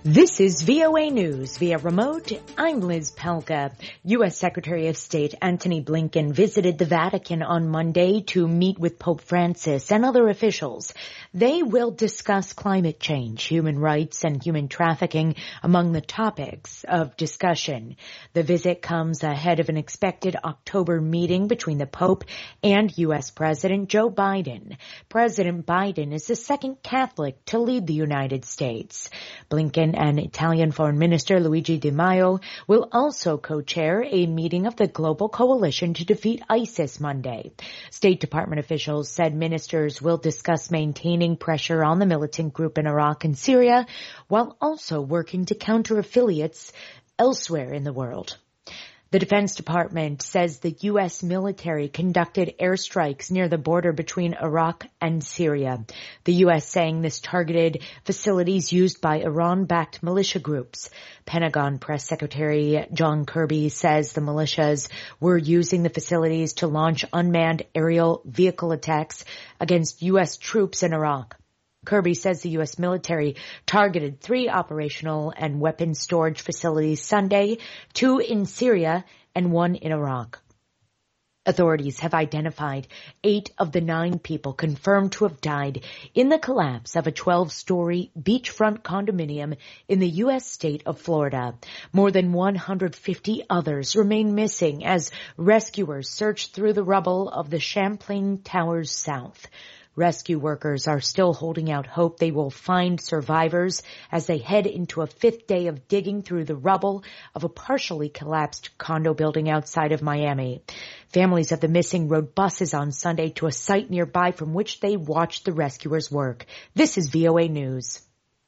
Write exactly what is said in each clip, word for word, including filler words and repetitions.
This is V O A News via remote. I'm Liz Palka. U S Secretary of State Antony Blinken visited the Vatican on Monday to meet with Pope Francis and other officials. They will discuss climate change, human rights, and human trafficking among the topics of discussion. The visit comes ahead of an expected October meeting between the Pope and U S President Joe Biden. President Biden is the second Catholic to lead the United States. Blinken and Italian Foreign Minister Luigi Di Maio will also co-chair a meeting of the Global Coalition to Defeat ISIS Monday. State Department officials said ministers will discuss maintaining pressure on the militant group in Iraq and Syria, while also working to counter affiliates elsewhere in the world. The Defense Department says the U S military conducted airstrikes near the border between Iraq and Syria. The U S saying this targeted facilities used by Iran-backed militia groups. Pentagon Press Secretary John Kirby says the militias were using the facilities to launch unmanned aerial vehicle attacks against U S troops in Iraq. Kirby says the U S military targeted three operational and weapons storage facilities Sunday, two in Syria and one in Iraq. Authorities have identified eight of the nine people confirmed to have died in the collapse of a twelve-story beachfront condominium in the U S state of Florida. More than one hundred fifty others remain missing as rescuers search through the rubble of the Champlain Towers South. Rescue workers are still holding out hope they will find survivors as they head into a fifth day of digging through the rubble of a partially collapsed condo building outside of Miami. Families of the missing rode buses on Sunday to a site nearby from which they watched the rescuers work. This is V O A News.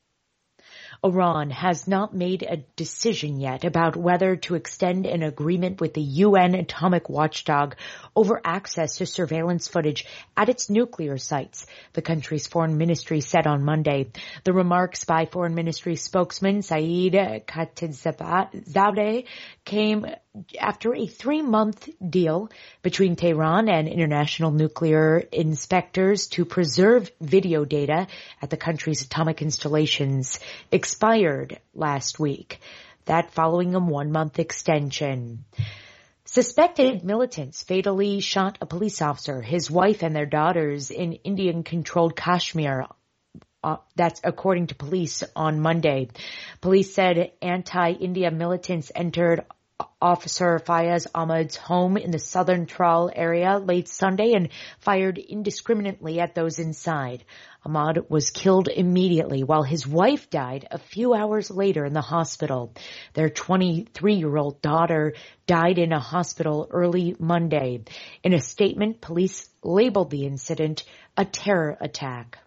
Iran has not made a decision yet about whether to extend an agreement with the U N atomic watchdog over access to surveillance footage at its nuclear sites, the country's foreign ministry said on Monday. The remarks by foreign ministry spokesman Saeed Khatibzadeh came after a three-month deal between Tehran and international nuclear inspectors to preserve video data at the country's atomic installations expired last week. That following a one-month extension. Suspected militants fatally shot a police officer, his wife, and their daughters in Indian-controlled Kashmir. Uh, that's according to police on Monday. Police said anti-India militants entered Officer Fayaz Ahmad's home in the southern Tral area late Sunday and fired indiscriminately at those inside. Ahmad was killed immediately while his wife died a few hours later in the hospital. Their twenty-three-year-old daughter died in a hospital early Monday. In a statement, police labeled the incident a terror attack.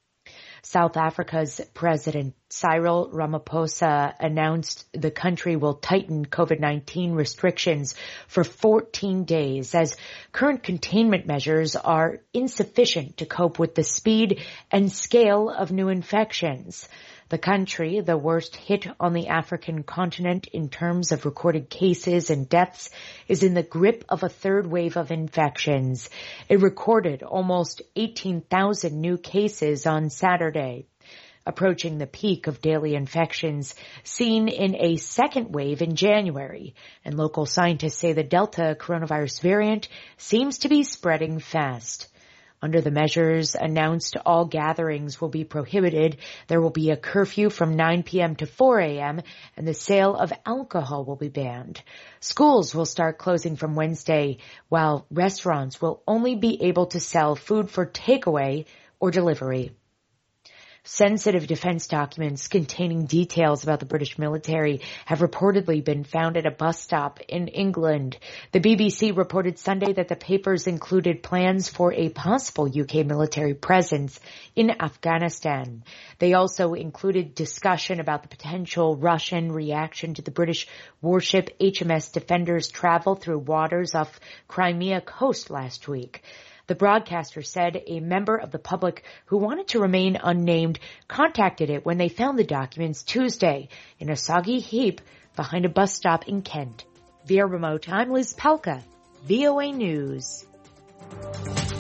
South Africa's President Cyril Ramaphosa announced the country will tighten COVID nineteen restrictions for fourteen days as current containment measures are insufficient to cope with the speed and scale of new infections. The country, the worst hit on the African continent in terms of recorded cases and deaths, is in the grip of a third wave of infections. It recorded almost eighteen thousand new cases on Saturday, approaching the peak of daily infections seen in a second wave in January. And local scientists say the Delta coronavirus variant seems to be spreading fast. Under the measures announced, all gatherings will be prohibited. There will be a curfew from nine p.m. to four a.m., and the sale of alcohol will be banned. Schools will start closing from Wednesday, while restaurants will only be able to sell food for takeaway or delivery. Sensitive defense documents containing details about the British military have reportedly been found at a bus stop in England. The B B C reported Sunday that the papers included plans for a possible U K military presence in Afghanistan. They also included discussion about the potential Russian reaction to the British warship H M S Defender's travel through waters off Crimea coast last week. The broadcaster said a member of the public who wanted to remain unnamed contacted it when they found the documents Tuesday in a soggy heap behind a bus stop in Kent. Via remote, I'm Liz Palka, V O A News.